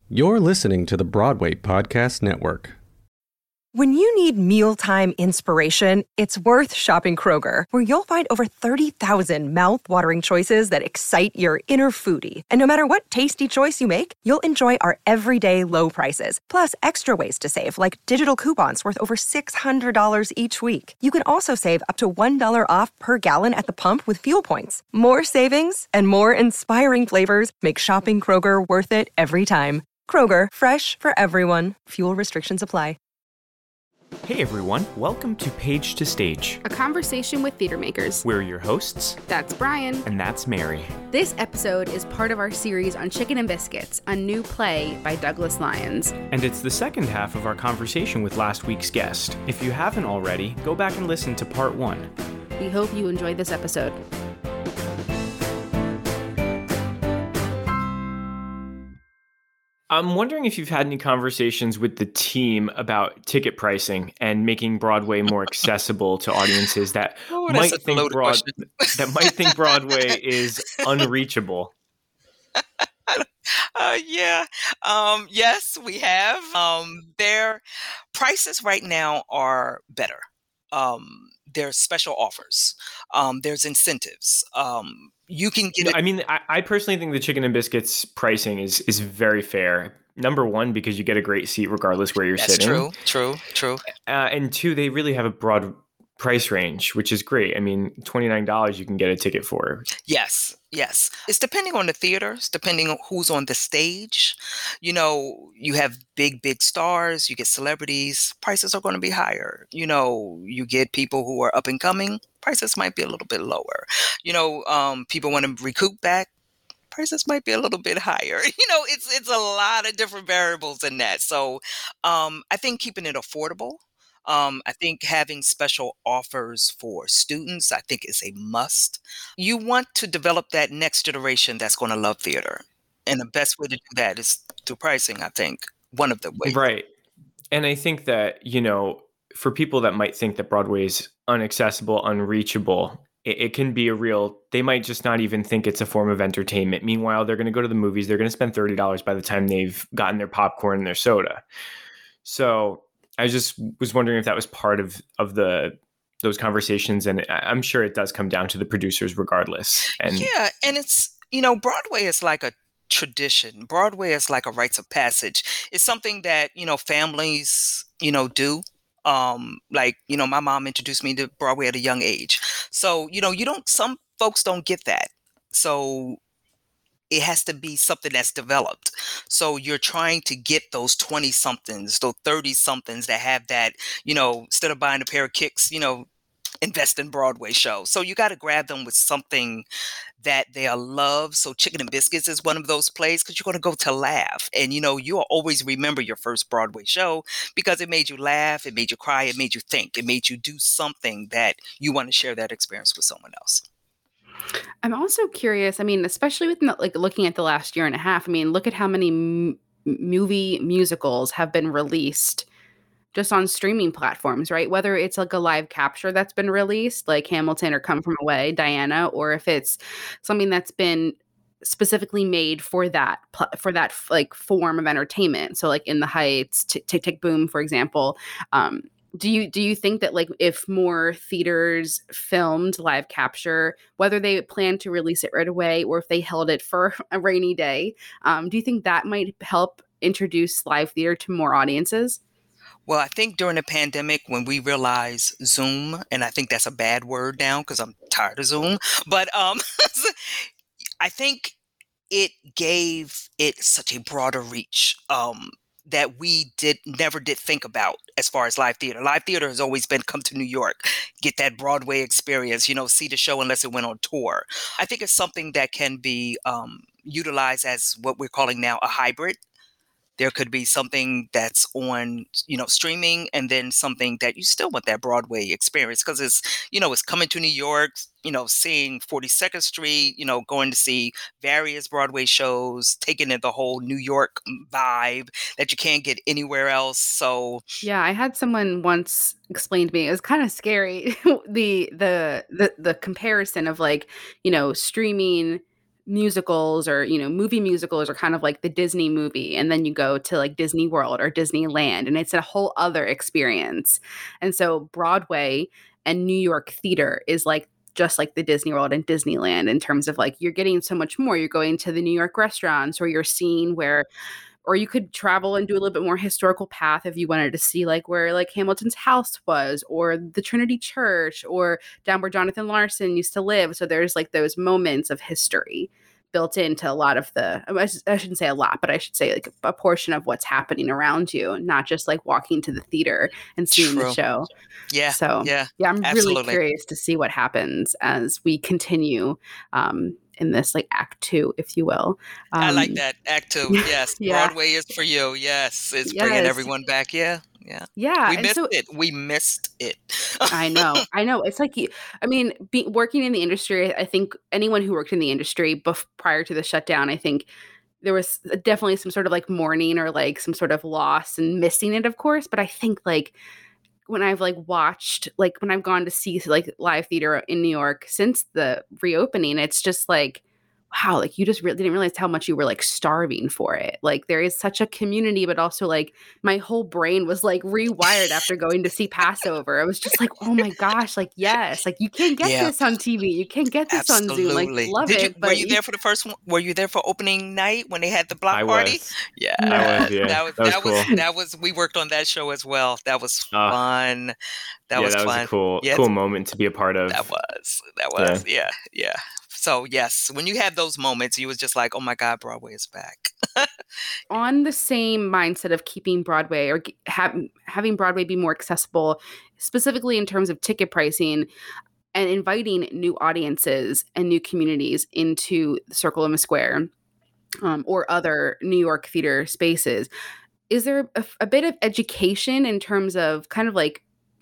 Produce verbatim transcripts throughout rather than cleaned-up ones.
You're listening to the Broadway Podcast Network. When you need mealtime inspiration, it's worth shopping Kroger, where you'll find over thirty thousand mouth-watering choices that excite your inner foodie. And no matter what tasty choice you make, you'll enjoy our everyday low prices, plus extra ways to save, like digital coupons worth over six hundred dollars each week. You can also save up to one dollar off per gallon at the pump with fuel points. More savings and more inspiring flavors make shopping Kroger worth it every time. Kroger, fresh for everyone. Fuel restrictions apply. Hey everyone, welcome to Page to Stage, a conversation with theater makers. We're your hosts. That's Brian. And that's Mary. This episode is part of our series on Chicken and Biscuits, a new play by Douglas Lyons. And it's the second half of our conversation with last week's guest. If you haven't already, go back and listen to part one. We hope you enjoyed this episode. I'm wondering if you've had any conversations with the team about ticket pricing and making Broadway more accessible to audiences that oh, might think Broad- that might think Broadway is unreachable. Uh, yeah. Um, yes, we have. Um, their prices right now are better. Um, there's special offers. Um, there's incentives. Um, you can get it. I mean, I, I personally think the Chicken and Biscuits pricing is is very fair. Number one, because you get a great seat regardless where you're That's sitting. true, true, true. Uh, and two, they really have a broad price range, which is great. I mean, twenty-nine dollars you can get a ticket for. Yes, yes. It's depending on the theater. It's depending on who's on the stage. You know, you have big, big stars. You get celebrities. Prices are going to be higher. You know, you get people who are up and coming. Prices might be a little bit lower. You know, um, people want to recoup back. Prices might be a little bit higher. You know, it's it's a lot of different variables in that. So um, I think keeping it affordable. Um, I think having special offers for students, I think is a must. You want to develop that next generation that's going to love theater. And the best way to do that is through pricing, I think. One of the ways. Right. And I think that, you know, for people that might think that Broadway is inaccessible, unreachable, it, it can be a real, they might just not even think it's a form of entertainment. Meanwhile, they're going to go to the movies. They're going to spend thirty dollars by the time they've gotten their popcorn and their soda. So I just was wondering if that was part of, of the those conversations. And I'm sure it does come down to the producers regardless. And yeah. And it's, you know, Broadway is like a tradition. Broadway is like a rites of passage. It's something that, you know, families, you know, do. Um, like, you know, my mom introduced me to Broadway at a young age. So, you know, you don't, some folks don't get that. So it has to be something that's developed. So you're trying to get those twenty somethings, those thirty somethings that have that, you know, instead of buying a pair of kicks, you know, invest in Broadway show. So you got to grab them with something that they love. So Chicken and Biscuits is one of those plays because you're going to go to laugh. And, you know, you'll always remember your first Broadway show because it made you laugh, it made you cry, it made you think, it made you do something that you want to share that experience with someone else. I'm also curious, I mean, especially with like looking at the last year and a half, I mean, look at how many m- movie musicals have been released just on streaming platforms, right? Whether it's like a live capture that's been released, like Hamilton or Come From Away, Diana, or if it's something that's been specifically made for that, for that like form of entertainment. So like In the Heights, Tick Tick Tick Boom, for example. Um, do you do you think that like if more theaters filmed live capture, whether they plan to release it right away or if they held it for a rainy day, um, do you think that might help introduce live theater to more audiences? Well, I think during the pandemic, when we realized Zoom, and I think that's a bad word now because I'm tired of Zoom, but um, I think it gave it such a broader reach um, that we did never did think about as far as live theater. Live theater has always been come to New York, get that Broadway experience, you know, see the show unless it went on tour. I think it's something that can be um, utilized as what we're calling now a hybrid. There could be something that's on, you know, streaming and then something that you still want that Broadway experience because it's, you know, it's coming to New York, you know, seeing forty-second Street, you know, going to see various Broadway shows, taking in the whole New York vibe that you can't get anywhere else. So yeah, I had someone once explain to me, it was kind of scary, the, the, the, the comparison of like, you know, streaming musicals or, you know, movie musicals are kind of like the Disney movie. And then you go to like Disney World or Disneyland, and it's a whole other experience. And so Broadway and New York theater is like just like the Disney World and Disneyland in terms of like you're getting so much more. You're going to the New York restaurants, or you're seeing where, or you could travel and do a little bit more historical path if you wanted to see like where like Hamilton's house was, or the Trinity Church, or down where Jonathan Larson used to live. So there's like those moments of history built into a lot of the, I sh- I shouldn't say a lot, but I should say like a portion of what's happening around you, not just like walking to the theater and seeing True. the show. Yeah. So yeah, yeah, I'm absolutely. really curious to see what happens as we continue um, in this like act two, if you will. Um, I like that. Act two. Yes. yeah. Broadway is for you. Yes. It's Yes. bringing everyone back. Yeah. Yeah. Yeah. We and missed so it. We missed it. I know. I know. It's like, you- I mean, be, working in the industry, I think anyone who worked in the industry bef- prior to the shutdown, I think there was definitely some sort of like mourning or like some sort of loss and missing it, of course. But I think like when I've like watched, like when I've gone to see like live theater in New York since the reopening, it's just like, wow, like you just really didn't realize how much you were like starving for it. Like there is such a community, but also like my whole brain was like rewired after going to see Passover. I was just like, oh my gosh, like yes, like you can't get Yeah. this on T V, you can't get this on Zoom. Like Absolutely. love Did you, it, were but you there for the first one? Were you there for opening night when they had the block I party? was. Yeah. I was, yeah. That was That was that was, cool. that was we worked on that show as well. That was Ah. fun. That yeah, was that was fun. a cool, Yes. cool moment to be a part of. That was. That was. Yeah. yeah. So yes, when you have those moments, you was just like, "Oh my God, Broadway is back." on the same mindset of keeping Broadway or g- ha- having Broadway be more accessible, specifically in terms of ticket pricing and inviting new audiences and new communities into the Circle M Square um, or other New York theater spaces. Is there a, a bit of education in terms of kind of like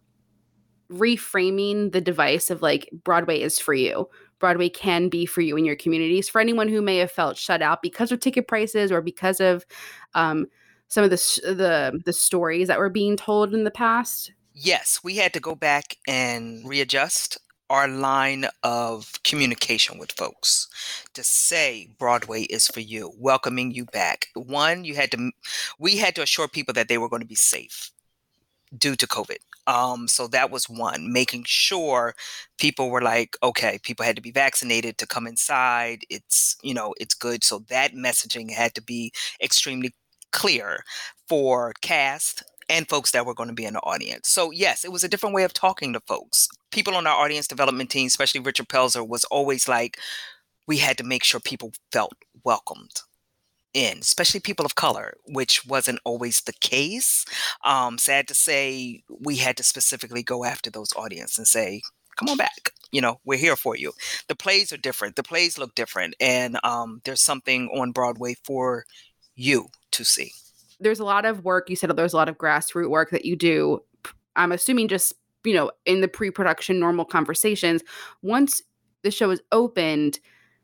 reframing the device of like Broadway is for you? Broadway can be for you in your communities. For anyone who may have felt shut out because of ticket prices or because of um, some of the, s- the the stories that were being told in the past. Yes, we had to go back and readjust our line of communication with folks to say Broadway is for you, welcoming you back. One, you had to, we had to assure people that they were going to be safe due to COVID. Um, so that was one, making sure people were like, okay, people had to be vaccinated to come inside. It's, you know, it's good. So that messaging had to be extremely clear for cast and folks that were going to be in the audience. So yes, it was a different way of talking to folks. People on our audience development team, especially Richard Pelzer, was always like, we had to make sure people felt welcomed in, especially people of color, which wasn't always the case. Um, sad to say, we had to specifically go after those audience and say, come on back. You know, we're here for you. The plays are different. The plays look different. And um, there's something on Broadway for you to see. There's a lot of work. You said there's a lot of grassroots work that you do. I'm assuming just, you know, in the pre-production normal conversations. Once the show is opened,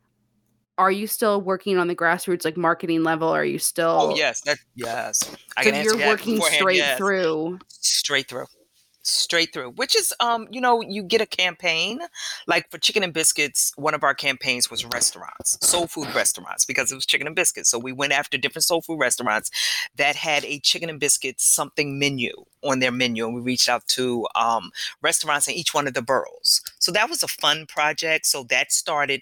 are you still working on the grassroots, like marketing level? Are you still? Oh, yes. That, yes. I So can answer you're that working beforehand, straight yes. through. Straight through. Straight through, which is, um, you know, you get a campaign like for Chicken and Biscuits. One of our campaigns was restaurants, soul food restaurants, because it was chicken and biscuits. So we went after different soul food restaurants that had a chicken and biscuits something menu on their menu. And we reached out to um, restaurants in each one of the boroughs. So that was a fun project. So that started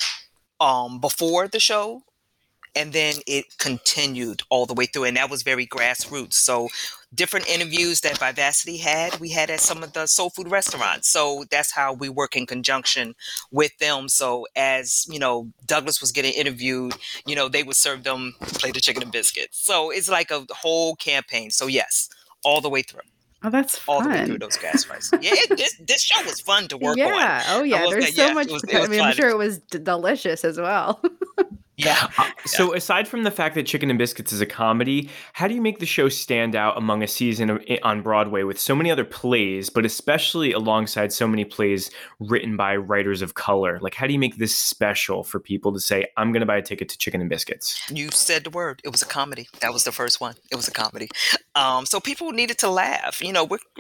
um, before the show. And then it continued all the way through. And that was very grassroots. So different interviews that Vivacity had, we had at some of the soul food restaurants. So that's how we work in conjunction with them. So as, you know, Douglas was getting interviewed, you know, they would serve them a plate of chicken and biscuits. So it's like a whole campaign. So yes, all the way through. Oh, that's All fun. the way through those gas prices. Yeah, it, this this show was fun to work on. Yeah. Oh, yeah. will There's say, so yes, much. it was- it I was mean, I'm fun. sure it was d- delicious as well. Yeah. Uh, so aside from the fact that Chicken and Biscuits is a comedy, how do you make the show stand out among a season of, on Broadway with so many other plays, but especially alongside so many plays written by writers of color? Like, how do you make this special for people to say, I'm going to buy a ticket to Chicken and Biscuits? You said the word. It was a comedy. That was the first one. It was a comedy. Um, so people needed to laugh. You know, we're, we're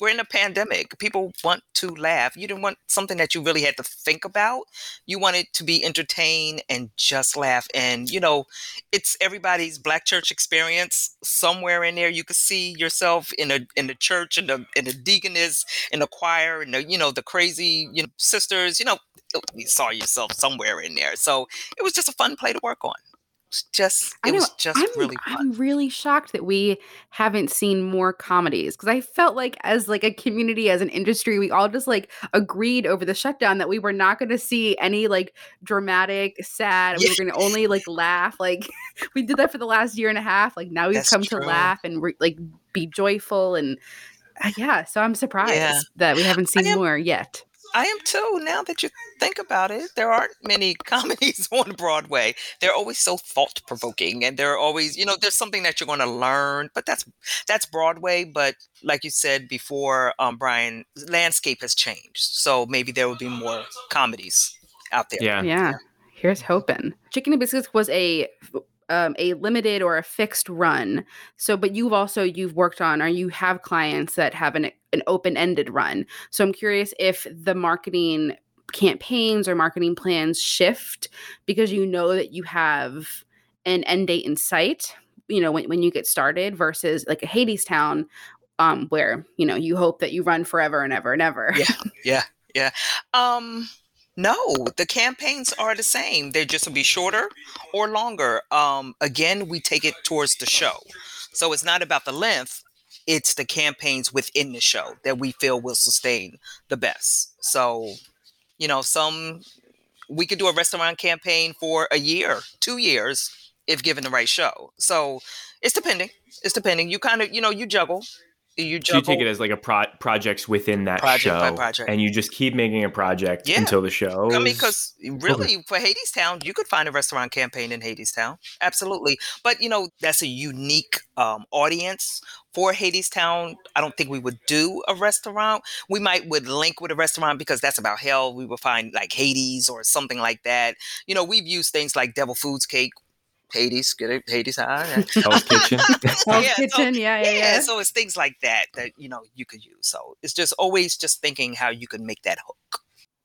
we're in a pandemic. People want to laugh. You didn't want something that you really had to think about. You wanted to be entertained and just laugh. And, you know, it's everybody's Black church experience. Somewhere in there, you could see yourself in a in the church, in the in the deaconess, in the choir, and the, you know, the crazy, you know, sisters. You know, you saw yourself somewhere in there. So it was just a fun play to work on. Just I it know, was just I'm, really fun. I'm really shocked that we haven't seen more comedies, because I felt like as like a community, as an industry, we all just like agreed over the shutdown that we were not going to see any like dramatic, sad. We Yeah. were going to only like laugh. Like we did that for the last year and a half. Like now we've That's come true. to laugh and re- like be joyful and uh, yeah. So I'm surprised Yeah. that we haven't seen am- more yet. I am too. Now that you think about it, there aren't many comedies on Broadway. They're always so thought provoking, and they're always, you know, there's something that you're going to learn. But that's that's Broadway. But like you said before, um, Brian, landscape has changed, so maybe there will be more comedies out there. Yeah. Yeah. Here's hoping. Chicken and Biscuits was a um, a limited or a fixed run. So, but you've also you've worked on, or you have clients that have an an open ended run. So, I'm curious if the marketing campaigns or marketing plans shift because you know that you have an end date in sight. You know, when when you get started versus like a Hadestown, um, where you know you hope that you run forever and ever and ever. Yeah, yeah, yeah. Um, no, the campaigns are the same. They just will be shorter or longer. Um, again, we take it towards the show. So it's not about the length. It's the campaigns within the show that we feel will sustain the best. So, you know, some we could do a restaurant campaign for a year, two years, if given the right show. So it's depending. It's depending. You kind of, you know, you juggle. You So you juggle. take it as like a pro- projects within that Project show, by project. and you just keep making a project Yeah. until the show. I mean, is- because really, for Hadestown, you could find a restaurant campaign in Hadestown. Absolutely. But, you know, that's a unique um, audience for Hadestown. I don't think we would do a restaurant. We might would link with a restaurant because that's about hell. We would find like Hades or something like that. You know, we've used things like Devil Foods Cake. Hades, get it? Hades High. Hell's Kitchen. Hell's Yeah, so- Kitchen, yeah, yeah, Yeah, yeah. so it's things like that that, you know, you could use. So it's just always just thinking how you can make that hook.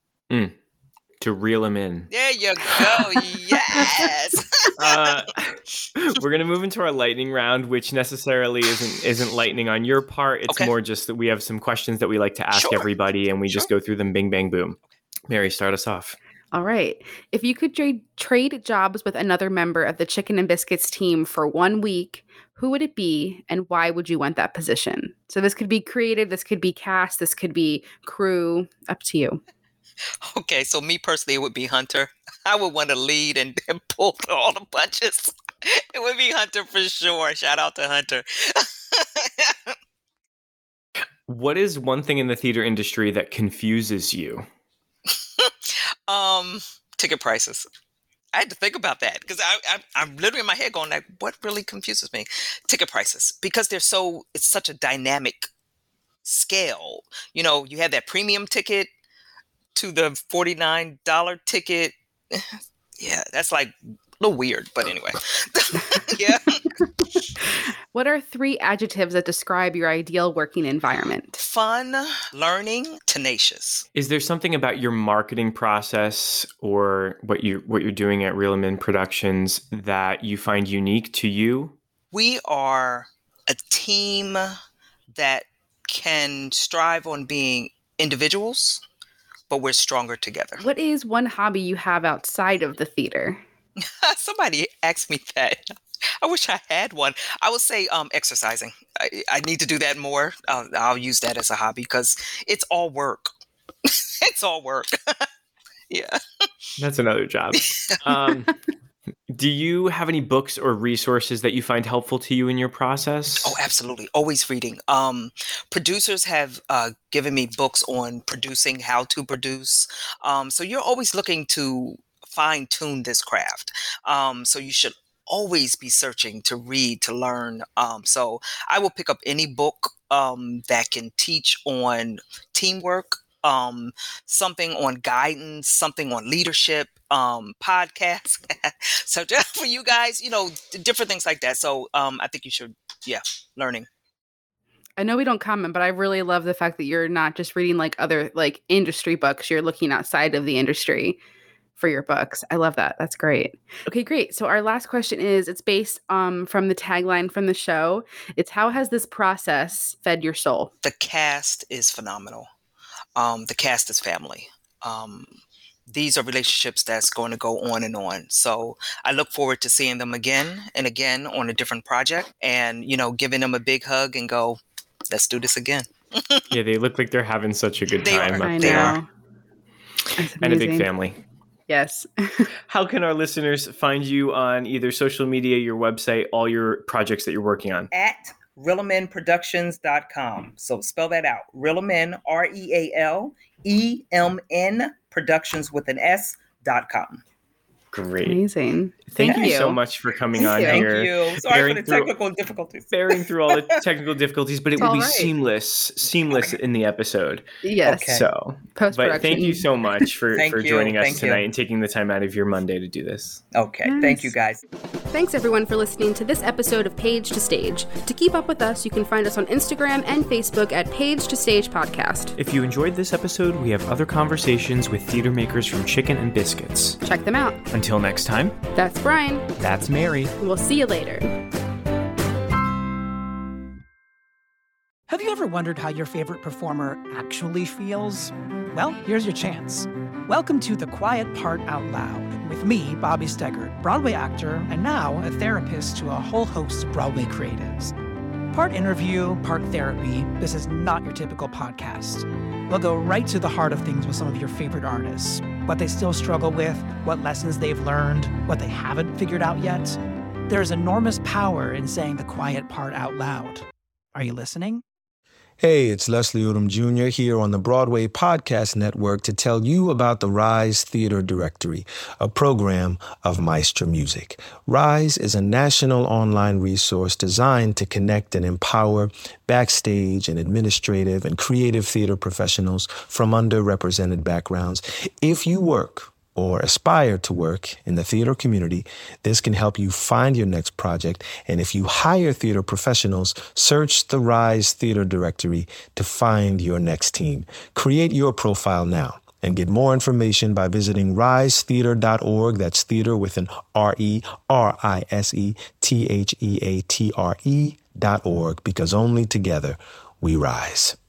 To reel them in. There you go. Yes. Uh, we're gonna move into our lightning round, which necessarily isn't isn't lightning on your part. It's Okay. more just that we have some questions that we like to ask Sure. everybody, and we just go through them. Bing, bang, boom. Mary, start us off. All right. If you could trade trade jobs with another member of the Chicken and Biscuits team for one week, who would it be and why would you want that position? So this could be creative, this could be cast, this could be crew, up to you. Okay, so me personally, it would be Hunter. I would want to lead and, and pull all the punches. It would be Hunter for sure. Shout out to Hunter. What is one thing in the theater industry that confuses you? um, ticket prices. I had to think about that because I, I, I'm literally in my head going like, what really confuses me? Ticket prices, because they're so, it's such a dynamic scale. You know, you have that premium ticket to the forty-nine dollars ticket. Yeah, that's like a little weird, but anyway. Yeah. What are three adjectives that describe your ideal working environment? Fun, learning, tenacious. Is there something about your marketing process or what you what you're doing at Reel 'Em In Productions that you find unique to you? We are a team that can strive on being individuals, but we're stronger together. What is one hobby you have outside of the theater? Somebody asked me that. I wish I had one. I would say um, exercising. I, I need to do that more. I'll, I'll use that as a hobby because it's all work. It's all work. Yeah. That's another job. Um, do you have any books or resources that you find helpful to you in your process? Oh, absolutely. Always reading. Um, producers have uh, given me books on producing, how to produce. Um, so you're always looking to fine tune this craft. Um, so you should always be searching to read, to learn. Um, so I will pick up any book um, that can teach on teamwork, um, something on guidance, something on leadership, um, podcasts. So just for you guys, you know, d- different things like that. So um, I think you should, yeah, learning. I know we don't comment, but I really love the fact that you're not just reading like other like industry books. You're looking outside of the industry for your books. I love that. That's great. Okay, great. So our last question is, it's based um from the tagline from the show. It's, how has this process fed your soul? The cast is phenomenal. Um, the cast is family. Um, these are relationships that's going to go on and on. So I look forward to seeing them again and again on a different project, and, you know, giving them a big hug and go, let's do this again. Yeah, they look like they're having such a good They time. are. Up I They there. are. That's And a big amazing. family. Yes. How can our listeners find you on either social media, your website, all your projects that you're working on? At realamen productions dot com. So spell that out. Realamen, R E A L E M N, productions with an S dot com. Great. Amazing. Thank, Thank you you. so much for coming Thank on you. Thank here. you. Sorry bearing for the through- technical difficulties. Bearing through all the technical difficulties, but it It's will all be right. seamless, seamless in the episode. Yes. Okay. So, Post-production. but thank you so much for, Thank for you. joining us Thank you. tonight and taking the time out of your Monday to do this. Okay. Nice. Thank you, guys. Thanks everyone for listening to this episode of Page to Stage. To keep up with us, you can find us on Instagram and Facebook at Page to Stage Podcast. If you enjoyed this episode, we have other conversations with theater makers from Chicken and Biscuits. Check them out. Until next time, That's Brian. that's Mary. We'll see you later. Have you ever wondered how your favorite performer actually feels? Well, here's your chance. Welcome to The Quiet Part Out Loud with me, Bobby Steggert, Broadway actor and now a therapist to a whole host of Broadway creatives. Part interview, part therapy, this is not your typical podcast. We'll go right to the heart of things with some of your favorite artists, what they still struggle with, what lessons they've learned, what they haven't figured out yet. There's enormous power in saying the quiet part out loud. Are you listening? Hey, it's Leslie Odom Junior here on the Broadway Podcast Network to tell you about the Rise Theater Directory, a program of Maestro Music. Rise is a national online resource designed to connect and empower backstage and administrative and creative theater professionals from underrepresented backgrounds. If you work or aspire to work in the theater community, this can help you find your next project. And if you hire theater professionals, search the Rise Theater Directory to find your next team. Create your profile now and get more information by visiting rise theater dot org. That's theater with an R E R I S E T H E A T R E dot org, because only together we rise.